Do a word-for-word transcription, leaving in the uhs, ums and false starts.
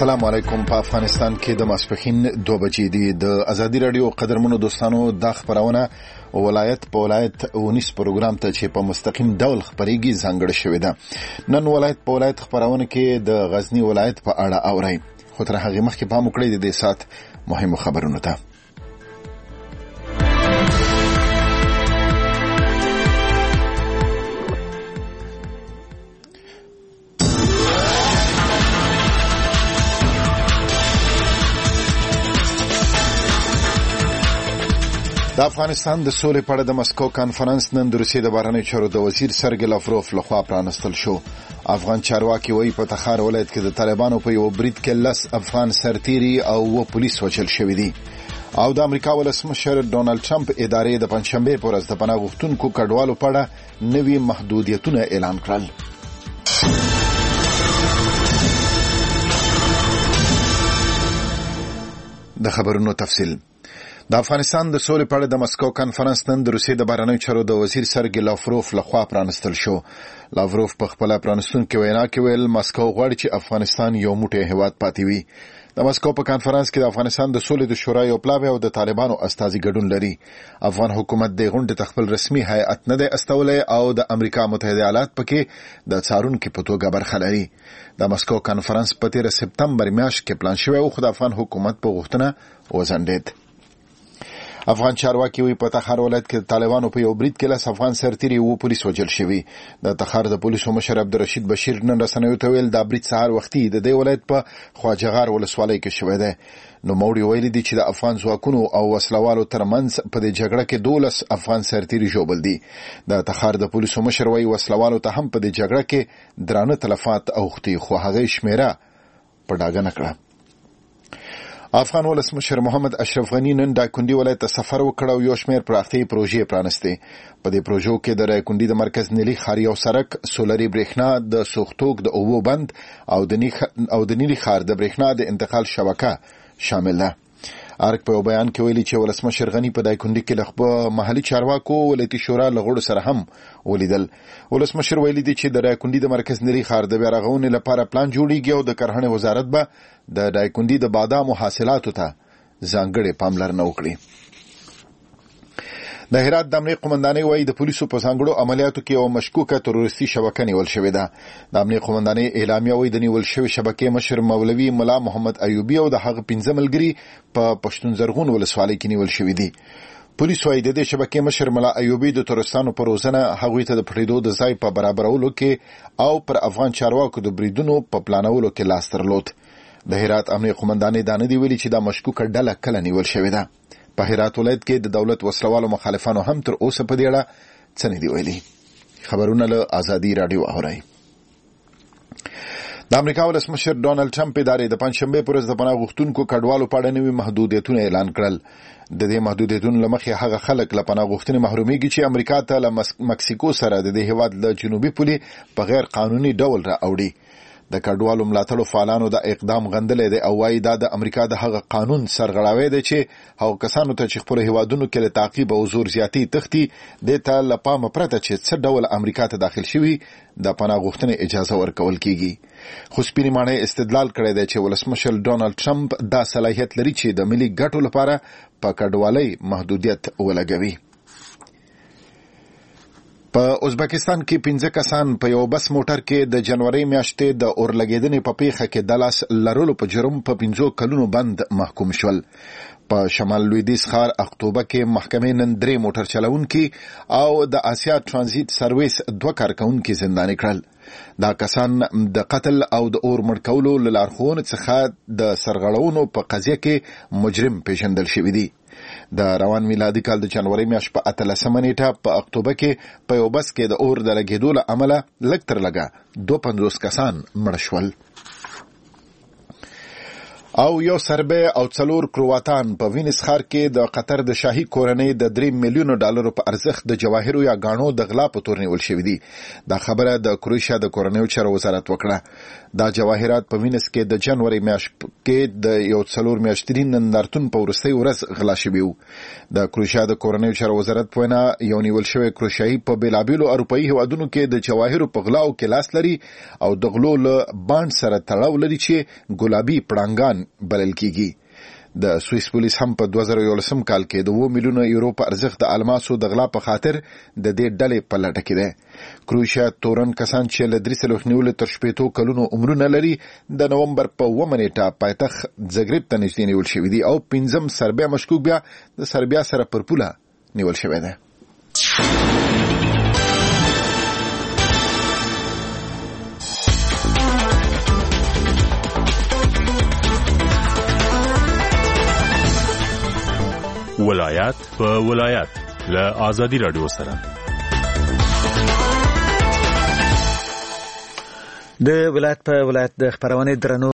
السلام علیکم. په افغانستان کې د ماسپښین دوه بجې دي. د ازادي رادیو قدرمنو دوستانو د خبرونه ولایت په ولایت ونیس پروګرام ته چې په مستقیم ډول خبريږي ځانګړی شوې ده. نن ولایت په ولایت خبرونه کې د غزنی ولایت په اړه اوري. خو تر هغه مخکې پام وکړئ د دې سات مهمو خبرونو ته. د افغانستان د سولې په اړه د مسکو کانفرنس نن د روسیې د بهرنیو چارو د وزیر سرګی لاوروف لخوا پرانستل شو. افغان چارواکي وایي په تخار ولایت کې د طالبانو په یو برید کې لس افغان سرتیري او و پولیس وژل شوي دي. او د امریکا ولسمشر ډونالد ټرمپ ادارې د پنځشنبه په ورځ د پناه غوښتونکو کډوالو په اړه نوي محدودیتونه اعلان کړل. د خبرونو تفصیل. د افغانستان د سولې په اړه د مسکو کانفرنس نن د روسیې د بهرنیو چارو د وزیر سرګی لاوروف لخوا پرانستل شو. لاوروف په خپل پرانستونکو وینا کې ویل مسکو غواړي چې افغانستان یو موټی هیواد پاتې وي. د مسکو په کانفرنس کې د افغانستان د سولې د شورا یو پلاوی او د طالبانو استازي ګډون لري. افغان حکومت د غونډې تخپل رسمي هیئت نه دی استولې او د امریکا متحده ایالات پکې د څارونکو په توګه برخه لري. د مسکو کانفرنس په تیر سپتمبر میاشت کې پلان شوی او د افغان حکومت په غوښتنه وزندید. افغان چارواکي وی په تخار ولایت کې طالبانو په یو برید کې لس افغان سرتیري او پولیس وژل شوي. د تخار د پولیسو مشر عبدالرشید بشیر نن رسنیو ته ویل دا برید سهار وختي د دې ولایت په خواجهغار ولسوالۍ کې شوی دی. نو موړي ویلي دي چې د افغان ځواکونو او وسلوالو ترمنځ په دې جګړه کې دولس افغان سرتیري ژوبل دي. د تخار د پولیسو مشر وی وسلوالو ته هم په دې جګړه کې درانه تلفات اوختي خو هغه شمیره په ډاګه نه کړه. افغان ولسمشر محمد اشرف غنی نن دایکنډي ولایت ته سفر وکړ او یو شمېر پراختیايي پروژې پرانستې. په دې پروژو کې د دایکنډي د مرکز نیلي ښار یو سړک، سولري برېښنا، د سوختوک د اوبو بند او د نیخ او د نیلي ښار د برېښنا د انتقال شبکه شامل ده. ارګ په بیان کې ویلي چې ولسمشر غنی په دایکنډي کې لخوا محلي چارواکو ولایتي شورا لغړو سره هم ولیدل. ولسمشر ویلي دي چې د دایکنډي د مرکز نیلي ښار د بیارغونې لپاره پلان جوړیږي او د کرهڼې وزارت به د دایکنډي د بادامو حاصلاتو ته ځانګړې پاملرنه وکړي. د هرات د امنیت قومندانۍ وایي د پولیسو په ځانګړو عملیاتو کې یو مشکوکه تروریستي شبکه نیول شوې ده. د امنیت قومندانۍ اعلامیه وایي د نیول شوې شبکې مشر مولوي ملا محمد ایوبي او د هغه پنځه ملګري په پښتون زرغون ولسوالۍ کې نیول شوي دي. پولیس وایي د دې شبکې مشر ملا ایوبي د تورستانو پر روزنه هغوی ته د پټېدو د ځای په برابرولو کې او پر افغان چارواکو د بریدونو په پلانولو کې لاس درلود. د هرات امنیت قومندانۍ دا نه دی ویلي چې دا مشکوکه ډله کله نیول شوې ده. په هرات ولایت کې د دولت وسلوالو مخالفانو هم تر اوسه په دې اړه څه نه دی ویلي. خبرونه له ازادي رادیو اورئ. د امریکا ولسمشر ډونالد ټرمپ ادارې د پنځشنبه پر ورځ د پناه غوښتونکو کډوالو په اړه نوي محدودیتونه اعلان کړل. د دې محدودیتونو لمخې هغه خلک له پناه غوښتنې محرومیږي چې امریکا ته له مکسیکو سره د دې هیواد له جنوبي پولې په غیر قانوني ډول را اوړي. د کډوالو ملاتړو فعالانو د اقدام غندلې دی او وايي دا د امریکا د هغه قانون سرغړاوی دی چې هغه کسانو ته چې خپل هیوادونو کې له تعقیب او زور زیاتی تختی د ته لپاره پرته چې څه ډول امریکا ته داخل شوي د پناه غوښتنې اجازه ورکول کیږي. خو سپینې ماڼۍ استدلال کړی دی چې ولسمشر ډونالد ټرمپ دا صلاحیت لري چې د ملي ګټو لپاره په کډوالۍ محدودیت ولګوي. په ازبکستان کې پنځه کسان په یو بس موټر کې د جنوري میاشتې د اورلګیدنې په پیښه کې د لاس لرلو په جرم په پنځو کلونو بند محکوم شول. په شمال لویدیځ ښار اکتوبر کې محکمې نن درې موټر چلوونکي او د آسیا ترانزیت سرویس دوه کارکونکي زنداني کړل. دا کسان د قتل او د اور مړ کولو له لارښوونې څخه د سرغړونو په قضیه کې مجرم پیژندل شوی دی. د روان میلادي کال د جنوري میاشت په اتلسمه نیټه په اکتوبر کې په یو بس کې د اور د لګېدو له امله لږ تر لږه دوه پنځوس کسان مړه شول. او یو سربی او څلور کرواتان په وینس ښار کې د قطر د شاهي کورنۍ د درې میلیونو ډالرو په ارزښت د جواهرو یا غاڼو د غلا په تور نیول شوي دي. دا خبره د کروشیا د کورنیو چارو وزارت وکړه. دا جواهرات په وینس کې د جنوري میاشت کې د یو څلور میاشتې نندارتون په وروستۍ ورځ غلا شوي وو. د کروشیا د کورنیو چارو وزارت په وینا یو نیول شوی کروشیایي په بیلابیلو اروپایي هیوادونو کې د جواهرو په غلاو کې لاس لري او د غلو له بانډ سره تړاو لري چې ګلابي پړانګان بلل کیږي. د سویس پولیس هم په دوه زره یولسم کال کې د اووه میلیونه یورو په ارزښت د الماسو د غلا په خاطر د دې ډلې په لټه کې ده. کروشیا تورن کسان چې له درې څلوېښت نیولو تر شپېتو کلونو عمرونه لري د نومبر په اوومه نیټه پایتخت زګریب ته نږدې نیول شوي دي او پنځم سربیا مشکوک بیا د سربیا سره پر پوله نیول شوی دی. ولایت په ولایت له آزادی رادیو سره د ولایت په ولایت د خبرونه درنو